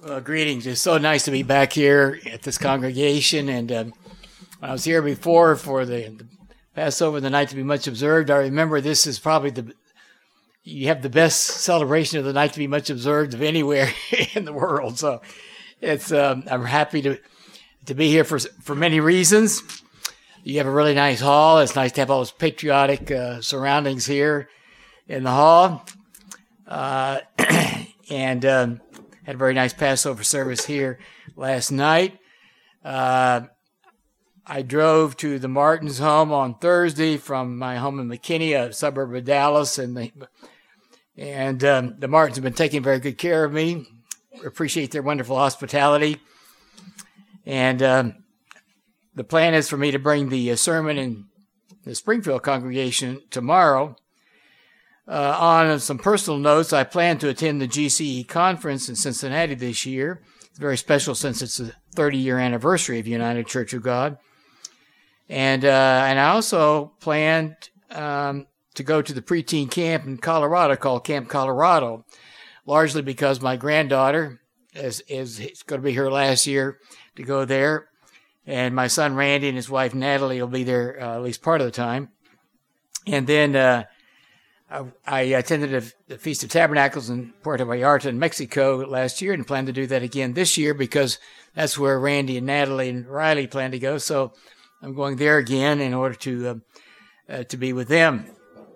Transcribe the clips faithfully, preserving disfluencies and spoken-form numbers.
Well, greetings. It's so nice to be back here at this congregation. And um, when I was here before for the, the Passover, the night to be much observed, I remember this is probably the, you have the best celebration of the night to be much observed of anywhere in the world. So it's, um, I'm happy to, to be here for, for many reasons. You have a really nice hall. It's nice to have all those patriotic uh, surroundings here in the hall. Uh, and, um, had a very nice Passover service here last night. Uh, I drove to the Martins' home on Thursday from my home in McKinney, a suburb of Dallas, and the, and um, the Martins have been taking very good care of me. Appreciate their wonderful hospitality. And um, the plan is for me to bring the uh, sermon in the Springfield congregation tomorrow. Uh, on some personal notes, I plan to attend the G C E conference in Cincinnati this year. It's very special since it's the thirty-year anniversary of United Church of God. And uh, and I also plan um, to go to the preteen camp in Colorado called Camp Colorado, largely because my granddaughter is, is, is going to be her last year to go there. And my son Randy and his wife Natalie will be there uh, at least part of the time. And then uh, I attended the Feast of Tabernacles in Puerto Vallarta in Mexico last year and plan to do that again this year because that's where Randy and Natalie and Riley plan to go. So I'm going there again in order to uh, uh, to be with them.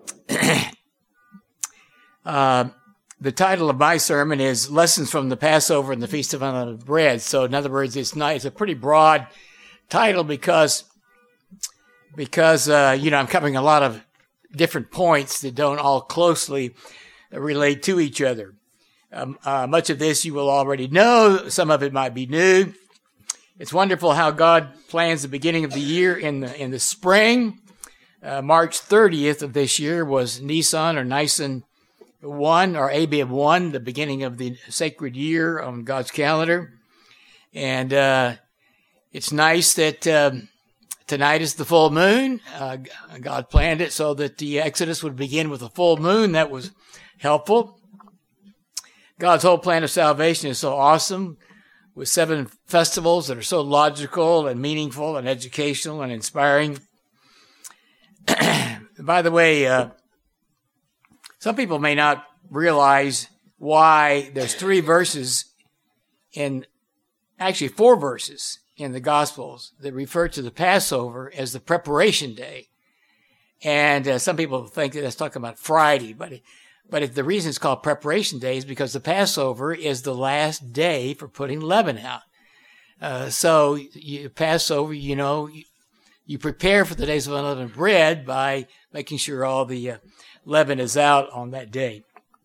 uh, the title of my sermon is Lessons from the Passover and the Feast of Unleavened Bread. So in other words, it's not, it's a pretty broad title because, because uh, you know, I'm covering a lot of different points that don't all closely relate to each other. Um, uh, much of this you will already know. Some of it might be new. It's wonderful how God plans the beginning of the year in the in the spring. Uh, March thirtieth of this year was Nisan or Nisan one or Abib one, the beginning of the sacred year on God's calendar. And uh, it's nice that um, tonight is the full moon. Uh, God planned it so that the Exodus would begin with a full moon. That was helpful. God's whole plan of salvation is so awesome, with seven festivals that are so logical and meaningful and educational and inspiring. By the way, uh, some people may not realize why there's three verses in, actually four verses in the Gospels that refer to the Passover as the preparation day. And uh, some people think that that's talking about Friday, but but if the reason it's called preparation day is because the Passover is the last day for putting leaven out. Uh, so you Passover, you know, you, you prepare for the days of unleavened bread by making sure all the uh, leaven is out on that day.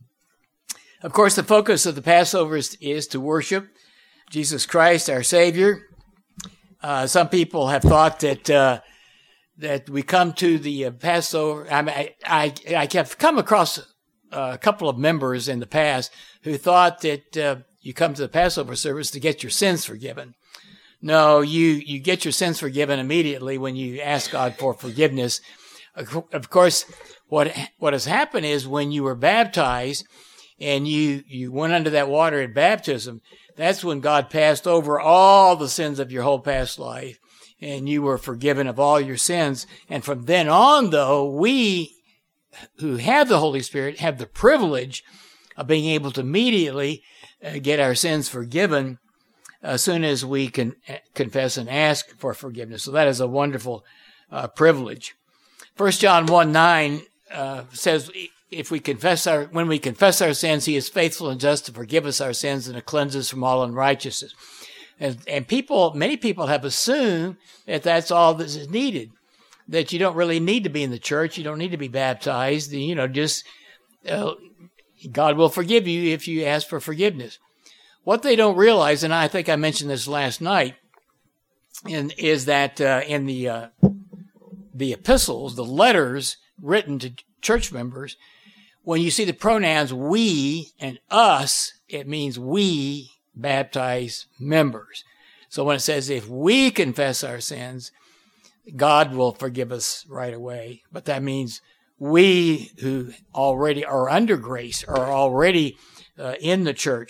Of course, the focus of the Passover is, is to worship Jesus Christ, our Savior. Uh, some people have thought that uh, that we come to the uh, Passover. I, mean, I, I I have come across uh, a couple of members in the past who thought that uh, you come to the Passover service to get your sins forgiven. No, you you get your sins forgiven immediately when you ask God for forgiveness. Of course, what what has happened is when you were baptized and you you went under that water at baptism, that's when God passed over all the sins of your whole past life, and you were forgiven of all your sins. And from then on, though, we who have the Holy Spirit have the privilege of being able to immediately uh, get our sins forgiven as soon as we can confess and ask for forgiveness. So that is a wonderful uh, privilege. First John one nine uh, says, if we confess our, when we confess our sins, he is faithful and just to forgive us our sins and to cleanse us from all unrighteousness. And, and people, many people have assumed that that's all that is needed, that you don't really need to be in the church. You don't need to be baptized. You know, just, uh, God will forgive you if you ask for forgiveness. What they don't realize, and I think I mentioned this last night, and is that uh, in the uh, the epistles, the letters written to church members, when you see the pronouns we and us, it means we baptized members. So when it says if we confess our sins, God will forgive us right away. But that means we who already are under grace are already uh, in the church.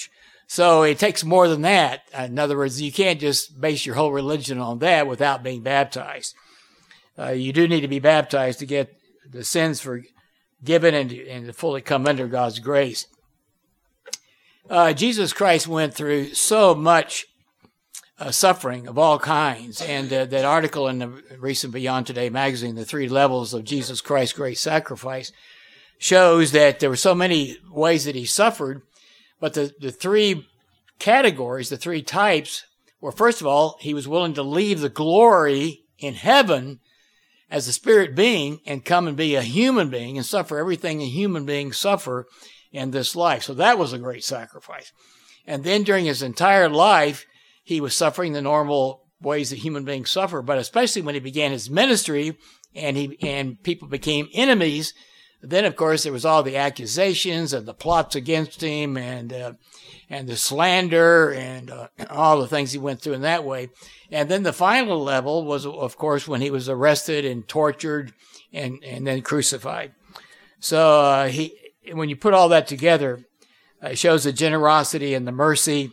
So it takes more than that. In other words, you can't just base your whole religion on that without being baptized. Uh, you do need to be baptized to get the sins forgiven and, and to fully come under God's grace. Uh, Jesus Christ went through so much uh, suffering of all kinds. And uh, that article in the recent Beyond Today magazine, The Three Levels of Jesus Christ's Great Sacrifice, shows that there were so many ways that he suffered. But the, the three categories, the three types, were, first of all, he was willing to leave the glory in heaven as a spirit being and come and be a human being and suffer everything a human beings suffer in this life. So that was a great sacrifice. And then during his entire life, he was suffering the normal ways that human beings suffer, but especially when he began his ministry and he and people became enemies. Then, of course, there was all the accusations and the plots against him and uh, and the slander and uh, all the things he went through in that way. And then the final level was, of course, when he was arrested and tortured and, and then crucified. So uh, he, when you put all that together, uh, it shows the generosity and the mercy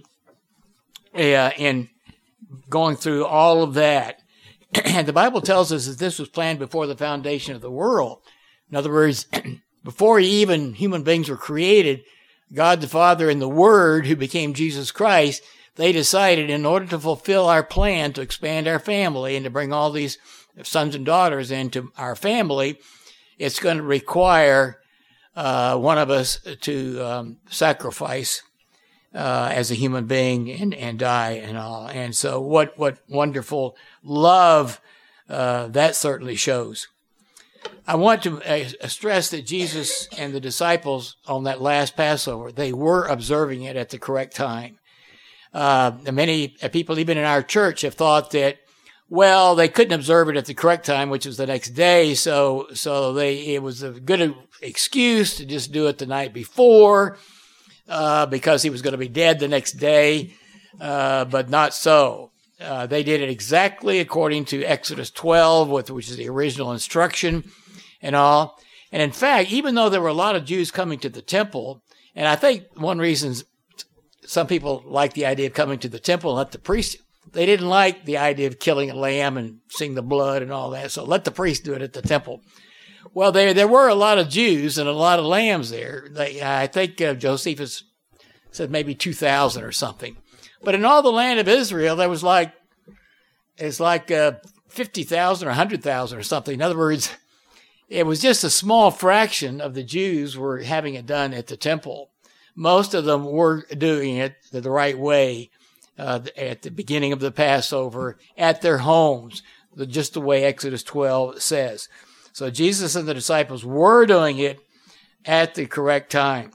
uh, in going through all of that. And the Bible tells us that this was planned before the foundation of the world. In other words, before even human beings were created, God the Father and the Word, who became Jesus Christ, they decided in order to fulfill our plan to expand our family and to bring all these sons and daughters into our family, it's going to require uh, one of us to um, sacrifice uh, as a human being and, and die and all. And so what, what wonderful love uh, that certainly shows. I want to uh, stress that Jesus and the disciples on that last Passover, they were observing it at the correct time. Uh, many people, even in our church, have thought that, well, they couldn't observe it at the correct time, which was the next day, so so they it was a good excuse to just do it the night before uh, because he was going to be dead the next day, uh, but not so. Uh, they did it exactly according to Exodus twelve, which is the original instruction and all. And in fact, even though there were a lot of Jews coming to the temple, and I think one reason some people like the idea of coming to the temple and let the priest, they didn't like the idea of killing a lamb and seeing the blood and all that, so let the priest do it at the temple. Well, there there were a lot of Jews and a lot of lambs there. They, I think uh, Josephus said maybe two thousand or something. But in all the land of Israel, there was like, it's like uh, fifty thousand or one hundred thousand or something. In other words, it was just a small fraction of the Jews were having it done at the temple. Most of them were doing it the right way uh, at the beginning of the Passover at their homes, just the way Exodus twelve says. So Jesus and the disciples were doing it at the correct time.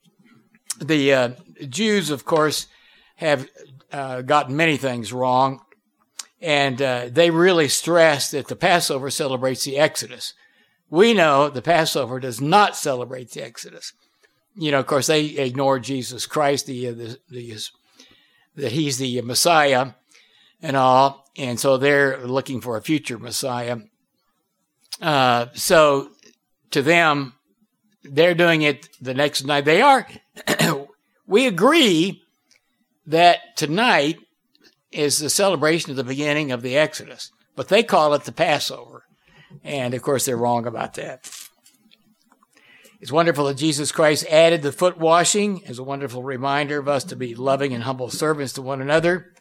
The uh, Jews, of course, have uh, gotten many things wrong, and uh, they really stress that the Passover celebrates the Exodus. We know the Passover does not celebrate the Exodus. You know, of course, they ignore Jesus Christ, the, uh, the, the that he's the Messiah and all, and so they're looking for a future Messiah. Uh, so to them, they're doing it the next night. They are. We agree that tonight is the celebration of the beginning of the Exodus, but they call it the Passover. And, of course, they're wrong about that. It's wonderful that Jesus Christ added the foot washing as a wonderful reminder of us to be loving and humble servants to one another.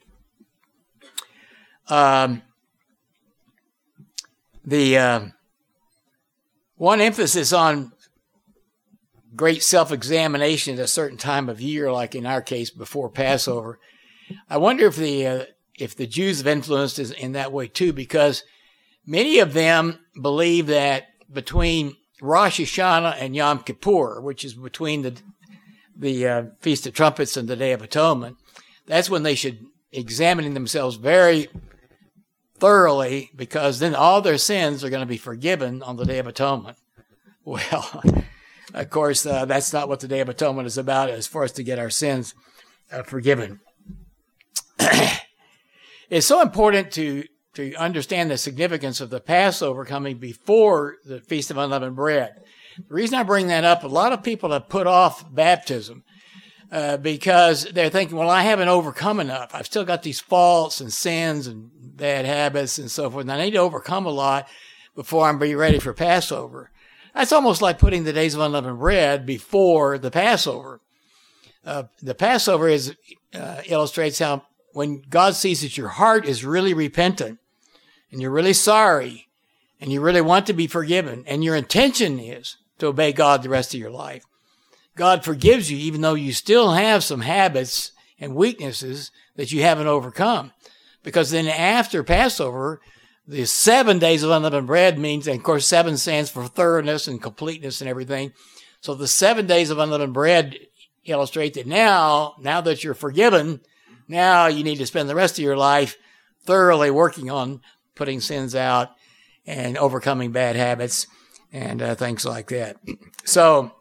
Um, the uh, one emphasis on great self-examination at a certain time of year, like in our case before Passover. I wonder if the uh, if the Jews have influenced us in that way too, because many of them believe that between Rosh Hashanah and Yom Kippur, which is between the the uh, Feast of Trumpets and the Day of Atonement, that's when they should examine themselves very thoroughly, because then all their sins are going to be forgiven on the Day of Atonement. Well, of course, uh, that's not what the Day of Atonement is about. It's for us to get our sins uh, forgiven. It's so important to to understand the significance of the Passover coming before the Feast of Unleavened Bread. The reason I bring that up, a lot of people have put off baptism. uh, because they're thinking, well, I haven't overcome enough. I've still got these faults and sins and bad habits and so forth, and I need to overcome a lot before I'm be ready for Passover. That's almost like putting the days of unleavened bread before the Passover. Uh, the Passover is uh, illustrates how when God sees that your heart is really repentant and you're really sorry and you really want to be forgiven and your intention is to obey God the rest of your life, God forgives you even though you still have some habits and weaknesses that you haven't overcome. Because then after Passover, the seven days of unleavened bread means, and of course seven stands for thoroughness and completeness and everything. So the seven days of unleavened bread illustrate that now, now that you're forgiven, now you need to spend the rest of your life thoroughly working on putting sins out and overcoming bad habits and uh, things like that. So,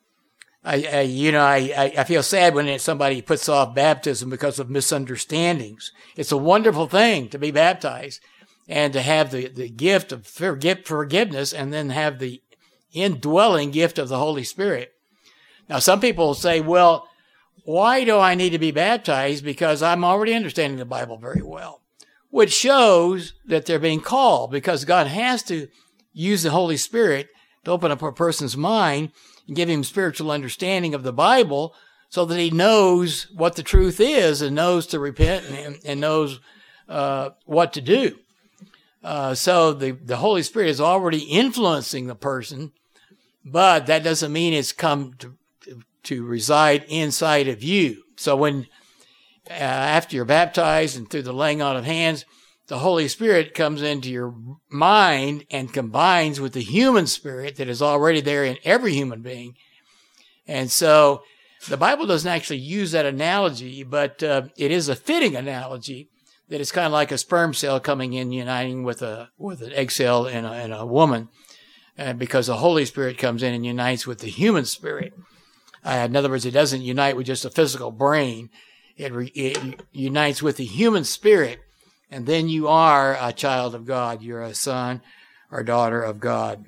I, I you know, I, I feel sad when somebody puts off baptism because of misunderstandings. It's a wonderful thing to be baptized and to have the, the gift of forgive, forgiveness and then have the indwelling gift of the Holy Spirit. Now, some people say, well, why do I need to be baptized? Because I'm already understanding the Bible very well, which shows that they're being called because God has to use the Holy Spirit to open up a person's mind and give him spiritual understanding of the Bible so that he knows what the truth is and knows to repent and, and knows uh, what to do. Uh, so the, the Holy Spirit is already influencing the person, but that doesn't mean it's come to, to reside inside of you. So when, uh, after you're baptized and through the laying on of hands, the Holy Spirit comes into your mind and combines with the human spirit that is already there in every human being. And so the Bible doesn't actually use that analogy, but uh, it is a fitting analogy that it's kind of like a sperm cell coming in, uniting with a with an egg cell in a, in a woman, uh, because the Holy Spirit comes in and unites with the human spirit. Uh, in other words, it doesn't unite with just a physical brain. It, re, it unites with the human spirit, and then you are a child of God. You're a son or daughter of God.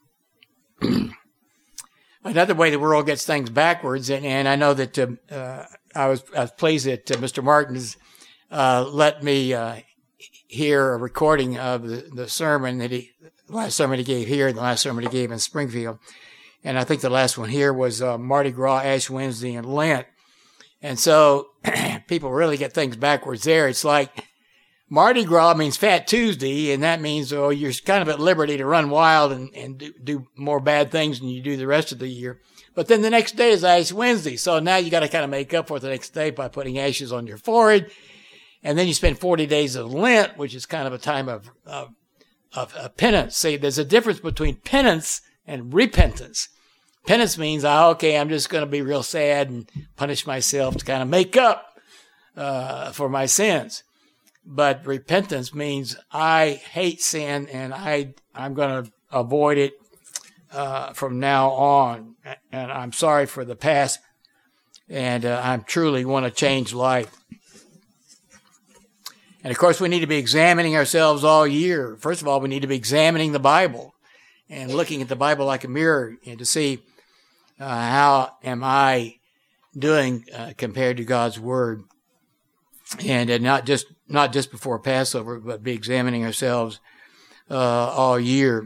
Another way the world gets things backwards, and, and I know that uh, uh, I was I was pleased that uh, Mister Martin's uh, let me uh, hear a recording of the, the sermon that he, the last sermon he gave here, and the last sermon he gave in Springfield. And I think the last one here was uh, Mardi Gras, Ash Wednesday, and Lent. And so people really get things backwards there. It's like Mardi Gras means Fat Tuesday, and that means, oh, you're kind of at liberty to run wild and, and do, do more bad things than you do the rest of the year. But then the next day is Ash Wednesday. So now you got to kind of make up for the next day by putting ashes on your forehead. And then you spend forty days of Lent, which is kind of a time of, of, of, of penance. See, there's a difference between penance and repentance. Penance means, oh, okay, I'm just going to be real sad and punish myself to kind of make up uh, for my sins. But repentance means I hate sin and I, I'm going to avoid it uh, from now on. And I'm sorry for the past, and uh, I truly want to change life. And of course, we need to be examining ourselves all year. First of all, we need to be examining the Bible and looking at the Bible like a mirror and to see uh, how am I doing uh, compared to God's Word. And uh, not just not just before Passover, but be examining ourselves uh, all year.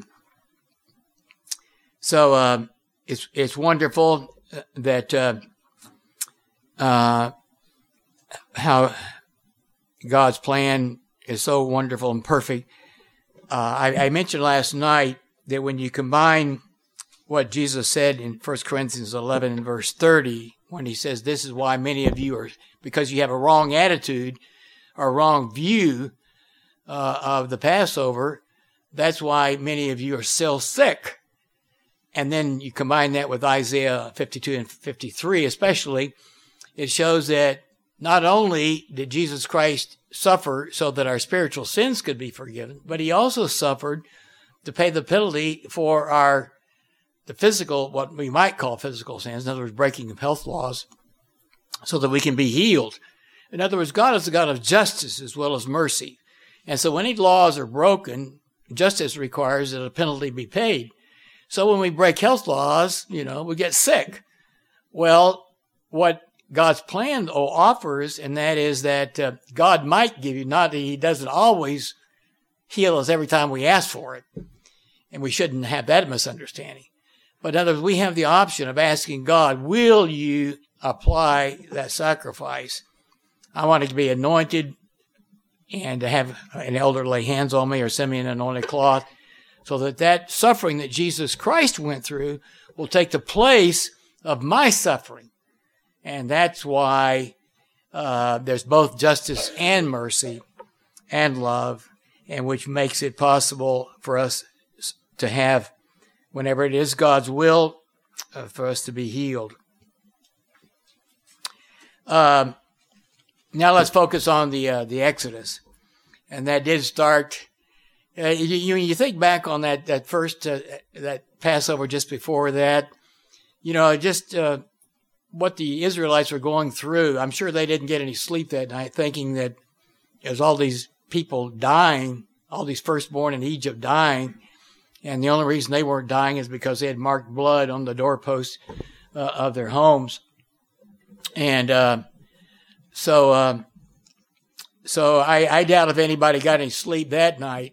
So uh, it's it's wonderful that uh, uh, how God's plan is so wonderful and perfect. Uh, I, I mentioned last night that when you combine what Jesus said in First Corinthians eleven and verse thirty, when he says, this is why many of you are, because you have a wrong attitude or wrong view uh, of the Passover, that's why many of you are still sick. And then you combine that with Isaiah fifty-two and fifty-three especially, it shows that not only did Jesus Christ suffer so that our spiritual sins could be forgiven, but he also suffered to pay the penalty for our the physical, what we might call physical sins, in other words, breaking of health laws, so that we can be healed. In other words, God is a God of justice as well as mercy. And so when any laws are broken, justice requires that a penalty be paid. So when we break health laws, you know, we get sick. Well, what God's plan offers, and that is that uh, God might give you, not that he doesn't always heal us every time we ask for it. And we shouldn't have that misunderstanding. But in other words, we have the option of asking God, will you apply that sacrifice? I want it to be anointed and to have an elder lay hands on me or send me an anointed cloth so that that suffering that Jesus Christ went through will take the place of my suffering. And that's why uh, there's both justice and mercy and love, and which makes it possible for us to have, whenever it is God's will, uh, for us to be healed. Um, now let's focus on the uh, the Exodus, and that did start. Uh, you, you think back on that that first uh, that Passover just before that, you know, just uh, what the Israelites were going through. I'm sure they didn't get any sleep that night, thinking that there's all these people dying, all these firstborn in Egypt dying. And the only reason they weren't dying is because they had marked blood on the doorposts uh, of their homes. And uh, so uh, so I, I doubt if anybody got any sleep that night.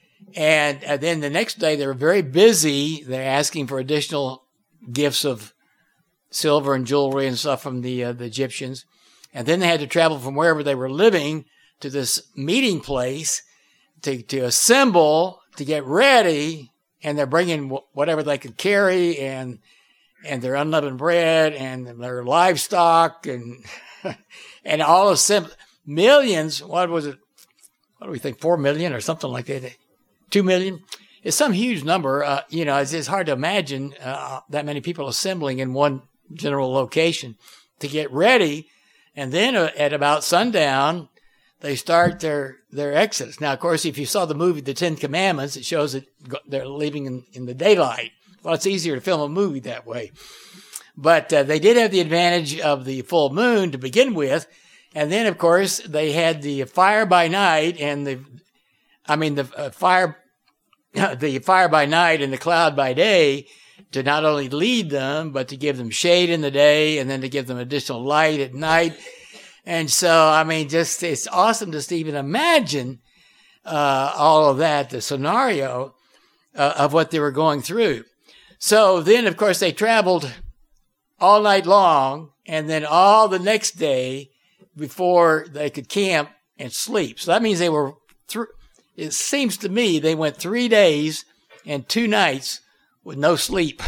And uh, then the next day, they were very busy. They're asking for additional gifts of silver and jewelry and stuff from the, uh, the Egyptians. And then they had to travel from wherever they were living to this meeting place to, to assemble, to get ready. And they're bringing whatever they could carry, and and their unleavened bread and their livestock and and all of millions. What was it? What do we think? Four million or something like that? Two million? It's some huge number. Uh, you know, it's, it's hard to imagine uh, that many people assembling in one general location to get ready. And then uh, at about sundown, they start their, their exodus. Now, of course, if you saw the movie The Ten Commandments, it shows that they're leaving in, in the daylight. Well, it's easier to film a movie that way. But uh, they did have the advantage of the full moon to begin with. And then, of course, they had the fire by night and the, I mean, the uh, fire, the fire by night and the cloud by day to not only lead them, but to give them shade in the day and then to give them additional light at night. And so, I mean, just, it's awesome just to even imagine, uh, all of that, the scenario, uh, of what they were going through. So then, of course, they traveled all night long and then all the next day before they could camp and sleep. So that means they were through, it seems to me they went three days and two nights with no sleep.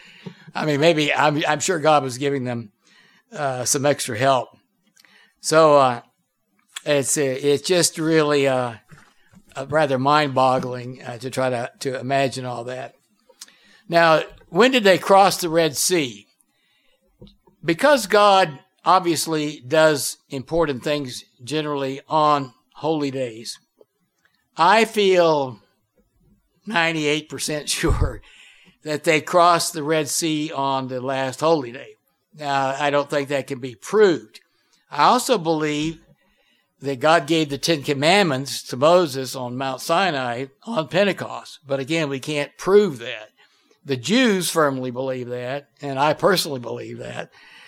I mean, maybe, I'm, I'm sure God was giving them, uh, some extra help. So, uh, it's, uh, it's just really, uh, uh rather mind-boggling, uh, to try to, to imagine all that. Now, when did they cross the Red Sea? Because God obviously does important things generally on holy days, I feel ninety-eight percent sure that they crossed the Red Sea on the last holy day. Now, I don't think that can be proved. I also believe that God gave the Ten Commandments to Moses on Mount Sinai on Pentecost. But again, we can't prove that. The Jews firmly believe that, and I personally believe that.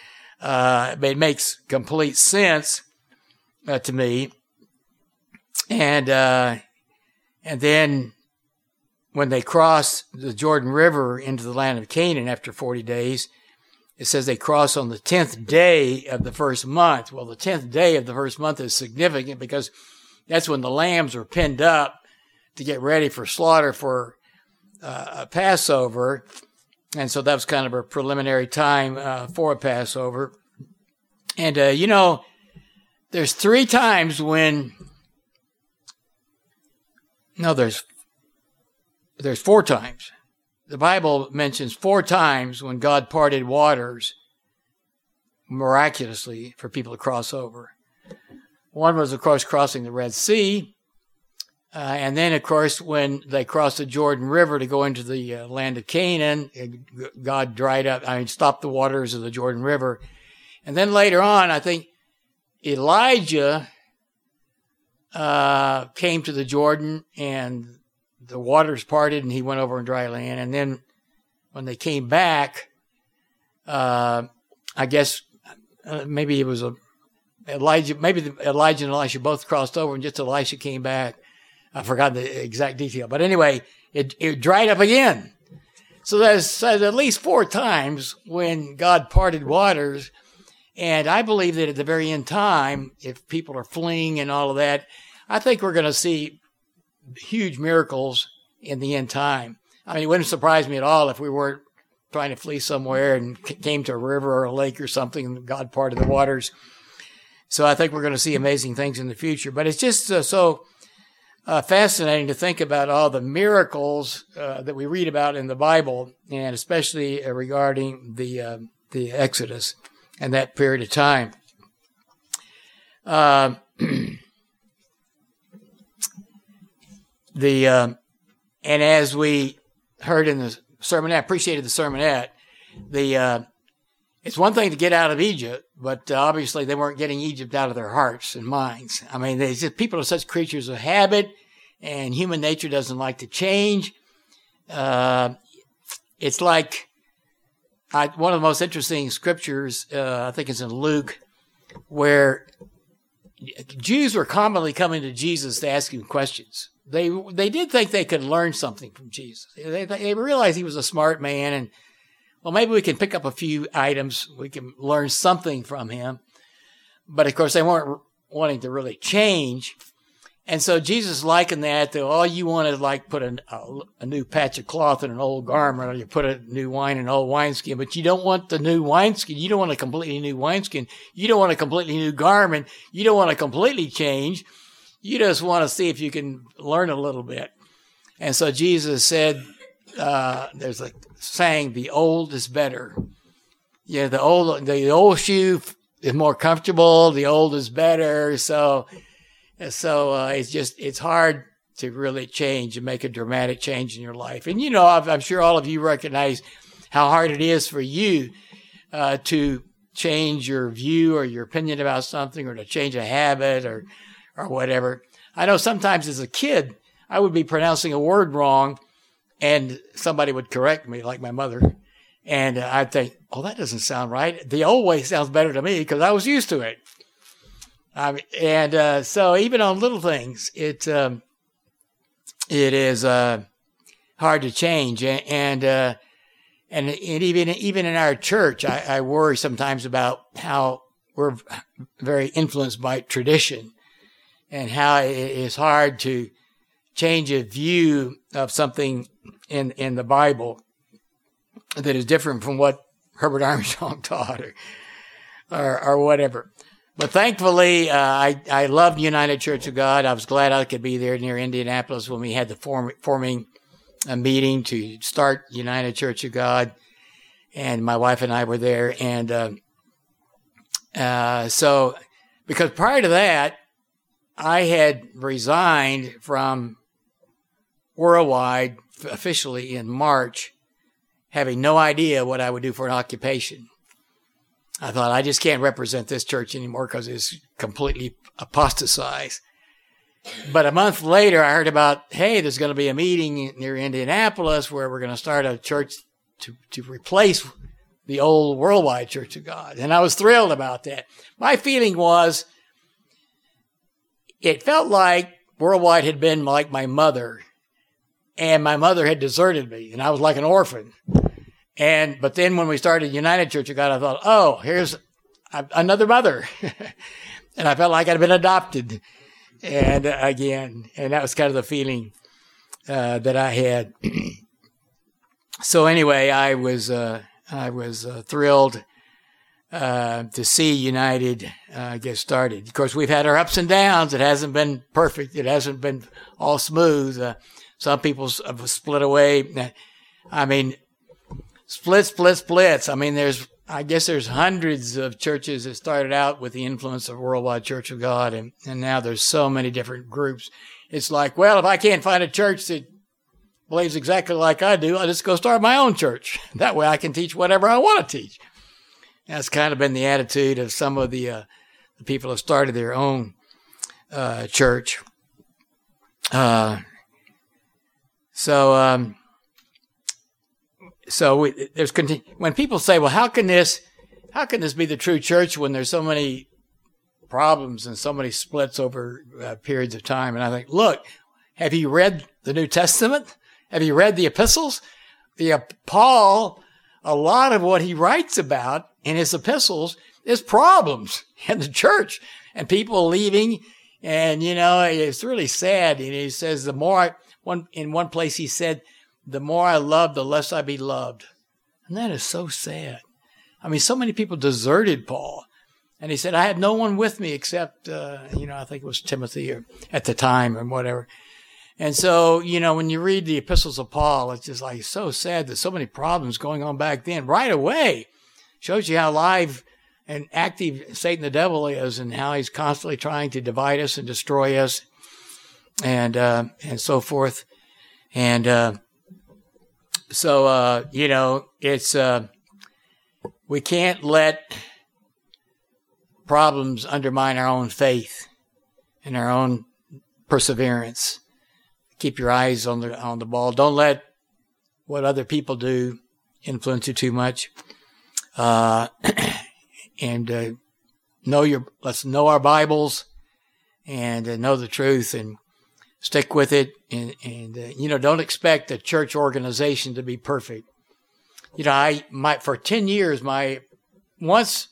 Uh, it makes complete sense uh, to me. And uh, and then when they cross the Jordan River into the land of Canaan after forty days, it says they cross on the tenth day of the first month. Well, the tenth day of the first month is significant because that's when the lambs are pinned up to get ready for slaughter for uh, a Passover. And so that was kind of a preliminary time uh, for a Passover. And, uh, you know, there's three times when, no, there's, there's four times. The Bible mentions four times when God parted waters miraculously for people to cross over. One was, of course, crossing the Red Sea. Uh, and then, of course, when they crossed the Jordan River to go into the uh, land of Canaan, God dried up, I mean, stopped the waters of the Jordan River. And then later on, I think Elijah uh, came to the Jordan and the waters parted and he went over in dry land. And then when they came back, uh, I guess uh, maybe it was a Elijah, maybe the, Elijah and Elisha both crossed over and just Elisha came back. I forgot the exact detail. But anyway, it, it dried up again. So there's, there's at least four times when God parted waters. And I believe that at the very end time, if people are fleeing and all of that, I think we're going to see huge miracles in the end time. I mean, it wouldn't surprise me at all if we weren't trying to flee somewhere and came to a river or a lake or something and God parted the waters. So I think we're going to see amazing things in the future. But it's just uh, so uh, fascinating to think about all the miracles uh, that we read about in the Bible, and especially uh, regarding the uh, the Exodus and that period of time. Uh, the uh, and as we heard in the sermonette, appreciated the sermonette, the uh, it's one thing to get out of Egypt, but uh, obviously they weren't getting Egypt out of their hearts and minds. I mean, they just, people are such creatures of habit, and human nature doesn't like to change. Uh, it's like I, one of the most interesting scriptures, uh, I think it's in Luke, where Jews were commonly coming to Jesus to ask him questions. They they did think they could learn something from Jesus. They, they realized he was a smart man, and well, maybe we can pick up a few items. We can learn something from him. But of course, they weren't wanting to really change. And so Jesus likened that to all you want to like put a, a, a new patch of cloth in an old garment, or you put a new wine in an old wineskin, but you don't want the new wineskin. You don't want a completely new wineskin. You don't want a completely new garment. You don't want to completely change. You just want to see if you can learn a little bit. And so Jesus said, uh, there's a saying, the old is better. Yeah, the old, the old shoe is more comfortable. The old is better. So, so, uh, it's just, it's hard to really change and make a dramatic change in your life. And, you know, I'm, I'm sure all of you recognize how hard it is for you, uh, to change your view or your opinion about something, or to change a habit or, or whatever. I know sometimes as a kid, I would be pronouncing a word wrong, and somebody would correct me, like my mother. And uh, I'd think, oh, that doesn't sound right. The old way sounds better to me because I was used to it. Um, and uh, so even on little things, it, um, it is uh, hard to change. And uh, and, and even even in our church, I, I worry sometimes about how we're very influenced by tradition, and how it is hard to change a view of something in in the Bible that is different from what Herbert Armstrong taught, or or, or whatever. But thankfully, uh, I I loved United Church of God. I was glad I could be there near Indianapolis when we had the form, forming a meeting to start United Church of God, and my wife and I were there. And uh, uh, so, because prior to that, I had resigned from Worldwide officially in March, having no idea what I would do for an occupation. I thought, I just can't represent this church anymore because it's completely apostatized. But a month later, I heard about, hey, there's going to be a meeting near Indianapolis where we're going to start a church to, to replace the old Worldwide Church of God. And I was thrilled about that. My feeling was, it felt like Worldwide had been like my mother, and my mother had deserted me, and I was like an orphan. And, but then when we started United Church of God, I thought, oh, here's another mother. And I felt like I'd been adopted. And uh, again, and that was kind of the feeling, uh, that I had. So anyway, I was, uh, I was, uh, thrilled, uh, to see United, uh, get started. Of course, we've had our ups and downs. It hasn't been perfect. It hasn't been all smooth. Uh, some people have split away. I mean, Split, split, splits. I mean, there's, I guess there's hundreds of churches that started out with the influence of Worldwide Church of God, and, and now there's so many different groups. It's like, well, if I can't find a church that believes exactly like I do, I'll just go start my own church. That way I can teach whatever I want to teach. That's kind of been the attitude of some of the, uh, the people who started their own uh, church. Uh, so, um, So we, there's continu- when people say, well, how can this, how can this be the true church when there's so many problems and so many splits over uh, periods of time? And I think, look, have you read the New Testament? Have you read the epistles? The uh, Paul, a lot of what he writes about in his epistles is problems in the church and people leaving. And, you know, it's really sad. And he says, the more I, one, in one place he said, the more I love, the less I be loved. And that is so sad. I mean, so many people deserted Paul. And he said, I had no one with me except, uh, you know, I think it was Timothy or at the time or whatever. And so, you know, when you read the epistles of Paul, it's just like so sad. There's so many problems going on back then. Right away, shows you how live and active Satan the devil is and how he's constantly trying to divide us and destroy us and uh, and so forth. And uh, so, uh, you know, it's uh, we can't let problems undermine our own faith and our own perseverance. Keep your eyes on the on the ball. Don't let what other people do influence you too much. Uh, and uh, know your let's know our Bibles and uh, know the truth and stick with it. And and uh, you know, don't expect a church organization to be perfect. You know, I my for ten years my once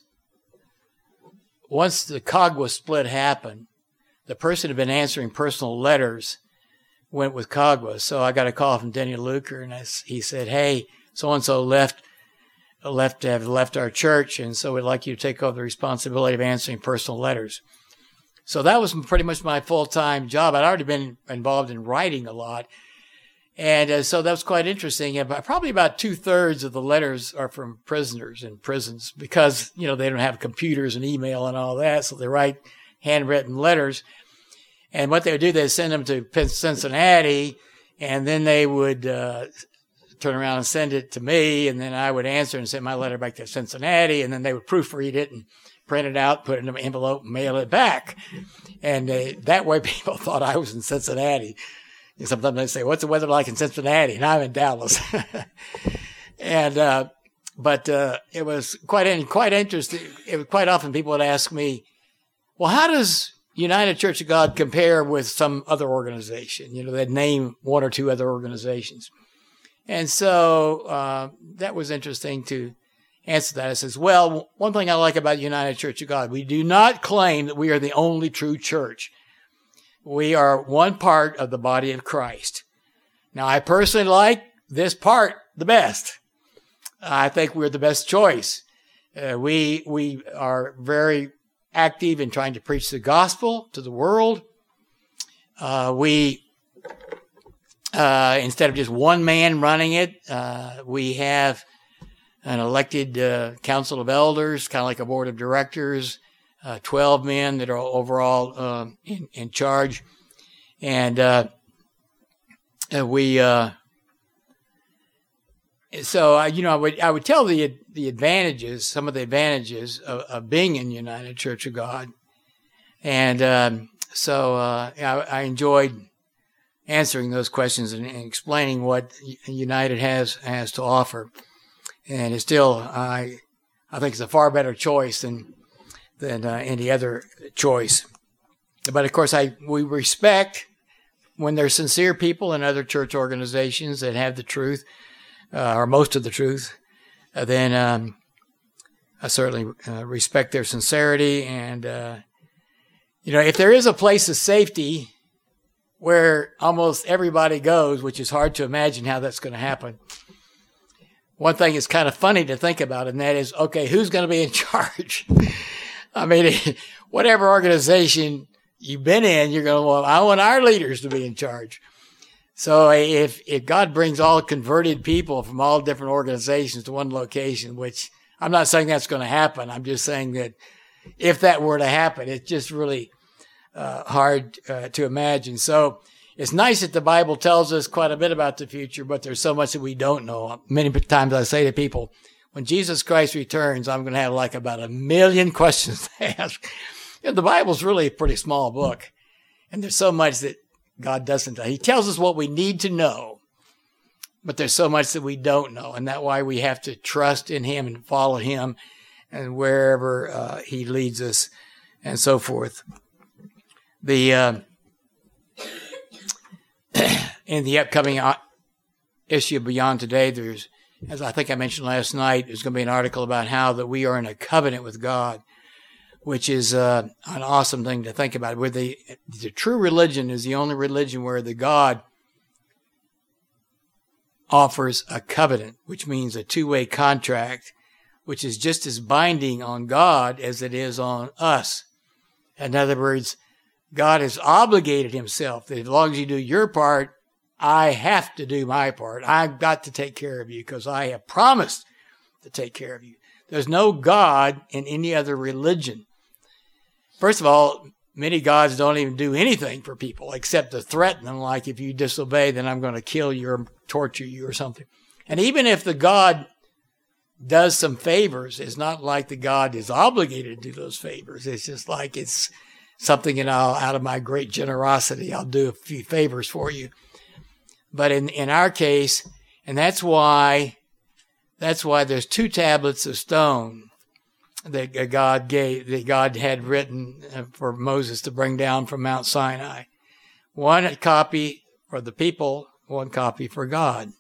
once the Cogwa split happened, the person who had been answering personal letters went with Cogwa. So I got a call from Denny Luker, and I, he said, hey, so-and-so left, left, have left our church, and so we'd like you to take over the responsibility of answering personal letters. So that was pretty much my full-time job. I'd already been involved in writing a lot, and uh, so that was quite interesting. And probably about two-thirds of the letters are from prisoners in prisons because, you know, they don't have computers and email and all that, so they write handwritten letters. And what they would do, they'd send them to Cincinnati, and then they would uh, turn around and send it to me, and then I would answer and send my letter back to Cincinnati, and then they would proofread it and print it out, put it in an envelope, and mail it back. And uh, that way people thought I was in Cincinnati. And sometimes they say, what's the weather like in Cincinnati? And I'm in Dallas. and uh, But uh, it was quite, quite interesting. It was quite often people would ask me, well, how does United Church of God compare with some other organization? You know, they'd name one or two other organizations. And so uh, that was interesting to answer that. I says, well, one thing I like about United Church of God, we do not claim that we are the only true church. We are one part of the body of Christ. Now, I personally like this part the best. I think we're the best choice. Uh, we we are very active in trying to preach the gospel to the world. Uh, we, uh, instead of just one man running it, uh, we have an elected uh, council of elders, kind of like a board of directors, uh, twelve men that are overall uh, in, in charge. And uh, we, uh, so, uh, you know, I would, I would tell the the advantages, some of the advantages of, of being in United Church of God. And um, so uh, I, I enjoyed answering those questions and, and explaining what United has has to offer. And it's still, I I think it's a far better choice than than uh, any other choice. But of course, I we respect when there's sincere people in other church organizations that have the truth, uh, or most of the truth. Uh, then um, I certainly uh, respect their sincerity. And, uh, you know, if there is a place of safety where almost everybody goes, which is hard to imagine how that's going to happen, one thing is kind of funny to think about, and that is, okay, who's going to be in charge? I mean, whatever organization you've been in, you're going, well, I want our leaders to be in charge. So if, if God brings all converted people from all different organizations to one location, which I'm not saying that's going to happen. I'm just saying that if that were to happen, it's just really uh, hard uh, to imagine. So it's nice that the Bible tells us quite a bit about the future, but there's so much that we don't know. Many times I say to people, when Jesus Christ returns, I'm going to have like about a million questions to ask. You know, the Bible's really a pretty small book, and there's so much that God doesn't. He tells us what we need to know, but there's so much that we don't know, and that's why we have to trust in Him and follow Him and wherever uh, he leads us, and so forth. The uh, in the upcoming issue of Beyond Today, there's, as I think I mentioned last night, there's going to be an article about how that we are in a covenant with God, which is uh, an awesome thing to think about. Where the the true religion is the only religion where the God offers a covenant, which means a two-way contract, which is just as binding on God as it is on us. In other words, God has obligated himself that as long as you do your part, I have to do my part. I've got to take care of you because I have promised to take care of you. There's no God in any other religion. First of all, many gods don't even do anything for people except to threaten them, like if you disobey, then I'm going to kill you or torture you or something. And even if the God does some favors, it's not like the God is obligated to do those favors. It's just like it's something, you know, out of my great generosity, I'll do a few favors for you. But in, in our case, and that's why, that's why there's two tablets of stone that God gave, that God had written for Moses to bring down from Mount Sinai. One copy for the people, one copy for God.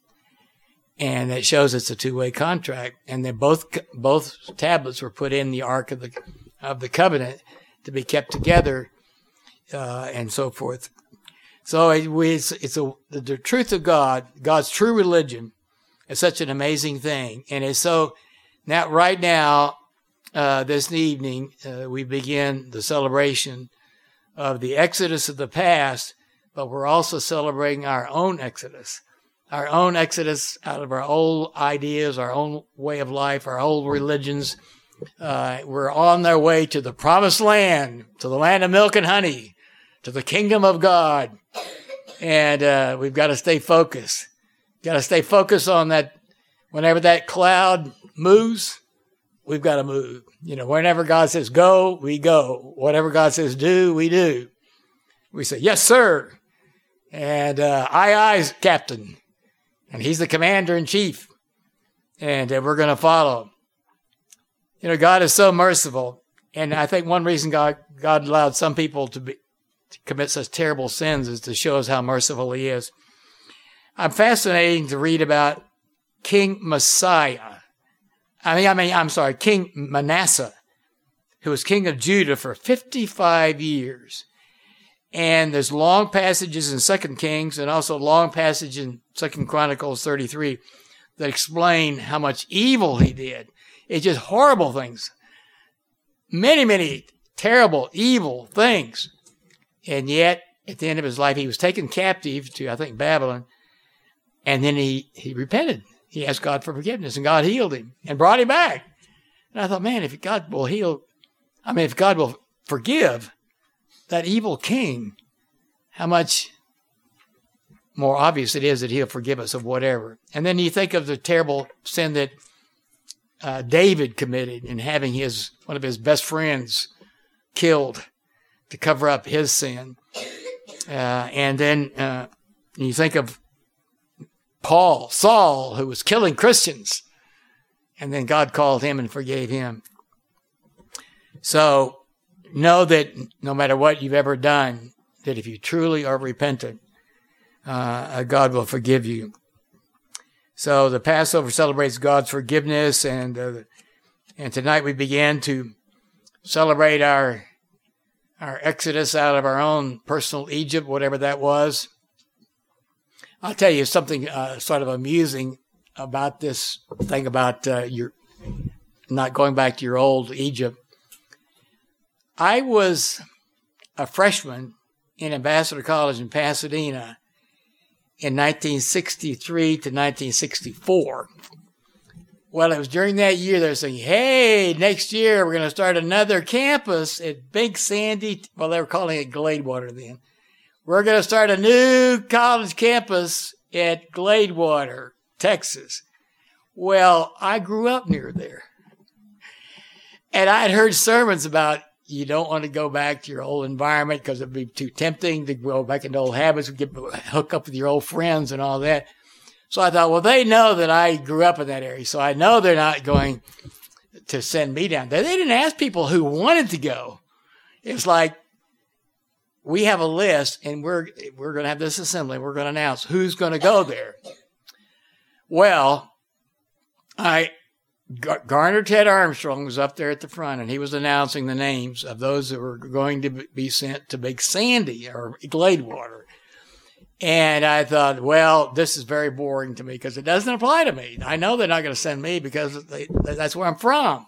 And it shows it's a two-way contract. And then both, both tablets were put in the Ark of the, of the Covenant to be kept together, uh, and so forth. So it, it's, it's a, the truth of God, God's true religion, is such an amazing thing. And it's so, now, right now, uh, this evening, uh, we begin the celebration of the Exodus of the past, but we're also celebrating our own Exodus, our own Exodus out of our old ideas, our own way of life, our old religions. Uh, we're on their way to the promised land, to the land of milk and honey, to the kingdom of God. And uh, we've got to stay focused. Got to stay focused on that. Whenever that cloud moves, we've got to move. You know, whenever God says go, we go. Whatever God says do, we do. We say, yes, sir. And uh, aye, aye, Captain. And he's the commander in chief. And uh, we're going to follow. You know, God is so merciful. And I think one reason God, God allowed some people to be, to commit such terrible sins is to show us how merciful he is. I'm fascinating to read about King Messiah. I mean, I mean, I'm sorry, King Manasseh, who was king of Judah for fifty-five years. And there's long passages in Second Kings and also long passage in Second Chronicles thirty-three that explain how much evil he did. It's just horrible things. Many, many terrible, evil things. And yet, at the end of his life, he was taken captive to, I think, Babylon. And then he, he repented. He asked God for forgiveness, and God healed him and brought him back. And I thought, man, if God will heal, I mean, if God will forgive that evil king, how much more obvious it is that he'll forgive us of whatever. And then you think of the terrible sin that uh, David committed in having his one of his best friends killed to cover up his sin. Uh, and then uh, you think of Paul, Saul, who was killing Christians. And then God called him and forgave him. So know that no matter what you've ever done, that if you truly are repentant, uh, God will forgive you. So the Passover celebrates God's forgiveness, and uh, and tonight we began to celebrate our our exodus out of our own personal Egypt, whatever that was. I'll tell you something uh, sort of amusing about this thing about uh, your not going back to your old Egypt. I was a freshman in Ambassador College in Pasadena in nineteen sixty-three to nineteen sixty-four. Well, it was during that year they were saying, hey, next year we're going to start another campus at Big Sandy. Well, they were calling it Gladewater then. We're going to start a new college campus at Gladewater, Texas. Well, I grew up near there. And I had heard sermons about you don't want to go back to your old environment because it'd be too tempting to go back into old habits, get hook up with your old friends and all that. So I thought, well, they know that I grew up in that area, so I know they're not going to send me down there. They didn't ask people who wanted to go. It's like, we have a list, and we're we're going to have this assembly. We're going to announce who's going to go there. Well, I Garner Ted Armstrong was up there at the front, and he was announcing the names of those that were going to be sent to Big Sandy or Gladewater. And I thought, well, this is very boring to me because it doesn't apply to me. I know they're not going to send me because they, that's where I'm from.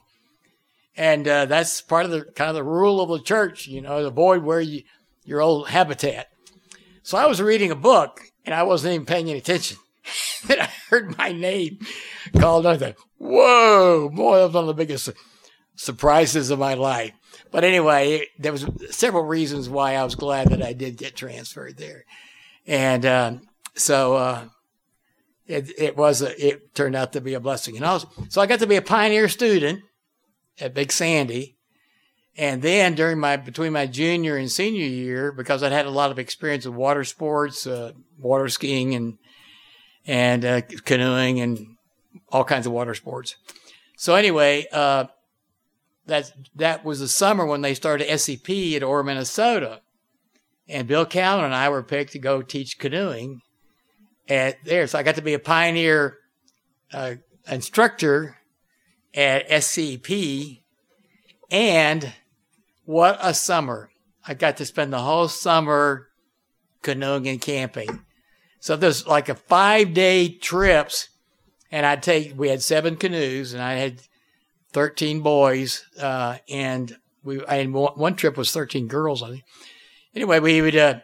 And uh, that's part of the kind of the rule of the church, you know, avoid where you, your old habitat. So I was reading a book, and I wasn't even paying any attention. Then I heard my name called. I thought, whoa, boy, that was one of the biggest surprises of my life. But anyway, there was several reasons why I was glad that I did get transferred there. And uh, so uh, it, it was a, it turned out to be a blessing. And also, so I got to be a pioneer student at Big Sandy. And then during my, between my junior and senior year, because I'd had a lot of experience with water sports, uh, water skiing and, and, uh, canoeing and all kinds of water sports. So anyway, uh, that, that was the summer when they started S C P at Orr, Minnesota. And Bill Callen and I were picked to go teach canoeing at there. So I got to be a pioneer, uh, instructor at S C P. And what a summer. I got to spend the whole summer canoeing and camping. So there's like a five day trips, and I'd take, we had seven canoes, and I had thirteen boys, uh, and we, I had one trip was thirteen girls, I think. Anyway, we would, uh,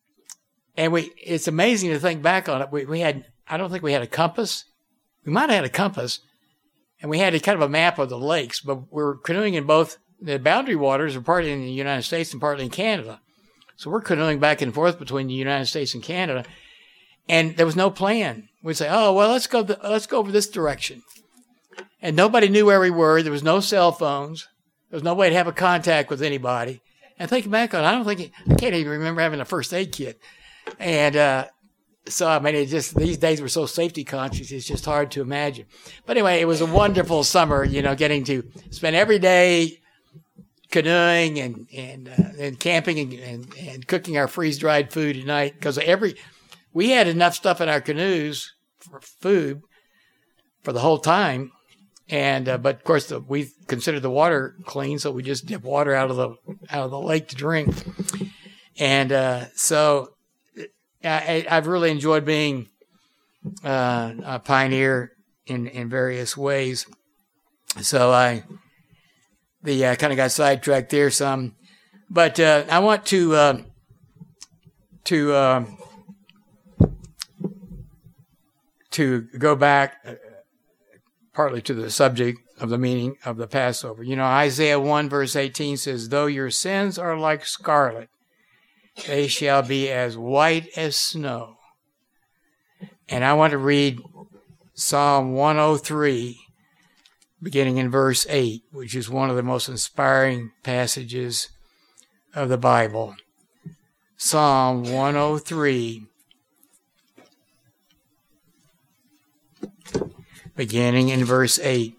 and we, it's amazing to think back on it. We, we had, I don't think we had a compass. We might have had a compass, and we had a kind of a map of the lakes, but we're canoeing in both. The boundary waters are partly in the United States and partly in Canada. So we're canoeing back and forth between the United States and Canada. And there was no plan. We'd say, oh, well, let's go, th- let's go over this direction. And nobody knew where we were. There was no cell phones. There was no way to have a contact with anybody. And thinking back on it, I don't think, it, I can't even remember having a first aid kit. And, uh, so, I mean, it just, these days we're so safety conscious, it's just hard to imagine. But anyway, it was a wonderful summer, you know, getting to spend every day canoeing and, and, uh, and camping and, and, and cooking our freeze-dried food at night. Because every, we had enough stuff in our canoes for food for the whole time. And, uh, but of course, the, we considered the water clean, so we just dip water out of the, out of the lake to drink. And, uh, so I, I've really enjoyed being, uh, a pioneer in, in various ways. So I, the, uh, kind of got sidetracked there some, but, uh, I want to, uh, to, uh, to go back, uh, partly to the subject of the meaning of the Passover. You know, Isaiah one verse eighteen says, though your sins are like scarlet, they shall be as white as snow. And I want to read Psalm one oh three, beginning in verse eight, which is one of the most inspiring passages of the Bible. Psalm one oh three, beginning in verse eight.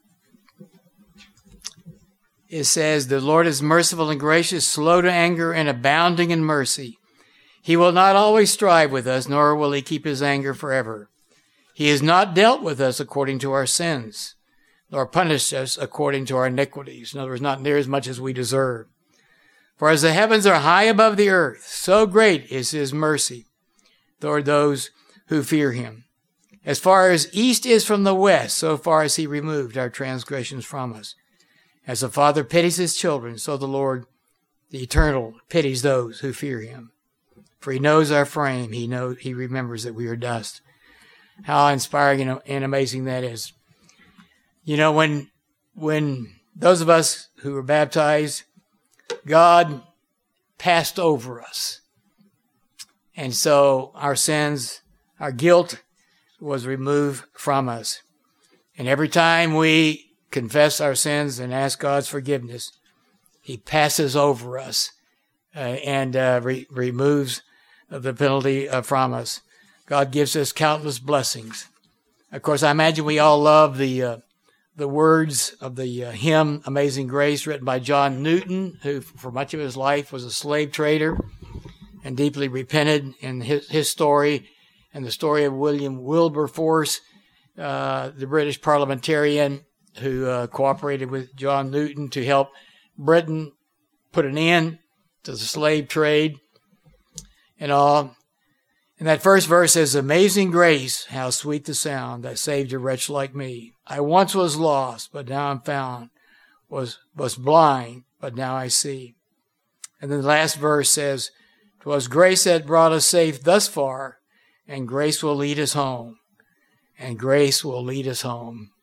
It says, the Lord is merciful and gracious, slow to anger, and abounding in mercy. He will not always strive with us, nor will he keep his anger forever. He has not dealt with us according to our sins, nor punished us according to our iniquities. In other words, not near as much as we deserve. For as the heavens are high above the earth, so great is his mercy toward those who fear him. As far as east is from the west, so far as he removed our transgressions from us. As the Father pities his children, so the Lord, the Eternal, pities those who fear him. For he knows our frame. He knows, he remembers that we are dust. How inspiring and amazing that is. You know, when, when those of us who were baptized, God passed over us. And so our sins, our guilt was removed from us. And every time we confess our sins and ask God's forgiveness, he passes over us uh, and uh, re- removes the penalty uh, from us. God gives us countless blessings. Of course, I imagine we all love the uh, the words of the uh, hymn Amazing Grace, written by John Newton, who for much of his life was a slave trader and deeply repented. In his, his story and the story of William Wilberforce, uh, the British parliamentarian who uh, cooperated with John Newton to help Britain put an end to the slave trade and all. And that first verse says, Amazing grace, how sweet the sound that saved a wretch like me. I once was lost, but now I'm found. Was, was blind, but now I see. And then the last verse says, 'Twas grace that brought us safe thus far, and grace will lead us home. And grace will lead us home.